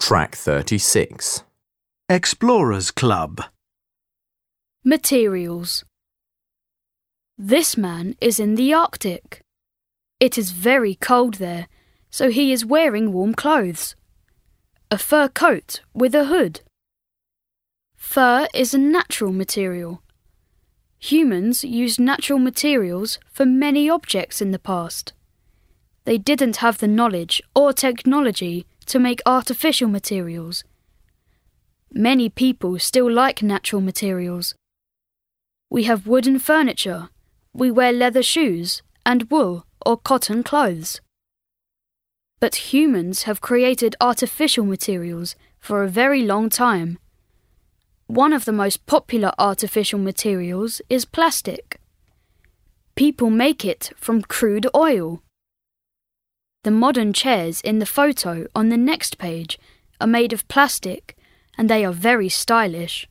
Track 36. Explorers Club. Materials. This man is in the Arctic. It is very cold there, so he is wearing warm clothes. A fur coat with a hood. Fur is a natural material. Humans used natural materials for many objects in the past. They didn't have the knowledge or technology to make artificial materials. Many people still like natural materials. We have wooden furniture, we wear leather shoes and wool or cotton clothes. But humans have created artificial materials for a very long time. One of the most popular artificial materials is plastic. People make it from crude oil. The modern chairs in the photo on the next page are made of plastic and they are very stylish.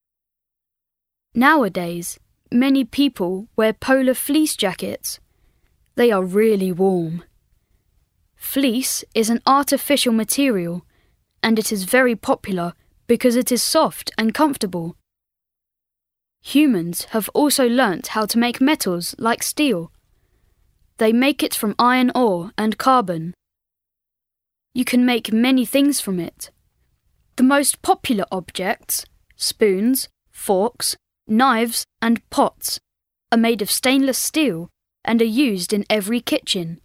Nowadays, many people wear polar fleece jackets. They are really warm. Fleece is an artificial material and it is very popular because it is soft and comfortable. Humans have also learnt how to make metals like steel. They make it from iron ore and carbon. You can make many things from it. The most popular objects, spoons, forks, knives and pots, are made of stainless steel and are used in every kitchen.